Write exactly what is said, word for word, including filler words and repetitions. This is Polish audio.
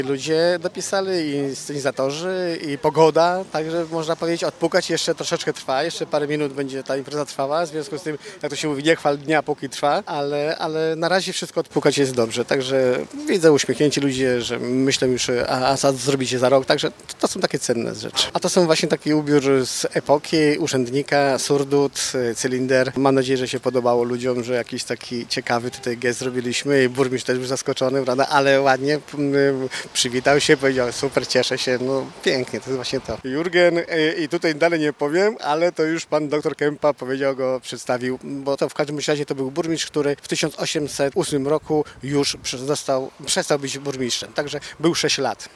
Ludzie dopisali, i scenizacatorzy, i pogoda, także można powiedzieć, odpukać jeszcze troszeczkę trwa, jeszcze parę minut będzie ta impreza trwała, w związku z tym, jak to się mówi, nie chwal dnia, póki trwa, ale, ale na razie wszystko odpukać jest dobrze, także widzę uśmiechnięci ludzie, że myślę już, a, a co zrobicie za rok, także to, to są takie cenne rzeczy. A to są właśnie taki ubiór z epoki, urzędnika, surdut, cylinder. Mam nadzieję, że się podobało ludziom, że jakiś taki ciekawy tutaj gest zrobiliśmy i burmistrz też był zaskoczony, prawda, ale ładnie przywitał się, powiedział super, cieszę się, no pięknie, to jest właśnie to. Jurgen i tutaj dalej nie powiem, ale to już pan doktor Kępa powiedział, go przedstawił, bo to w każdym razie to był burmistrz, który w tysiąc osiemset ósmym roku już został, przestał być burmistrzem, także był sześć lat.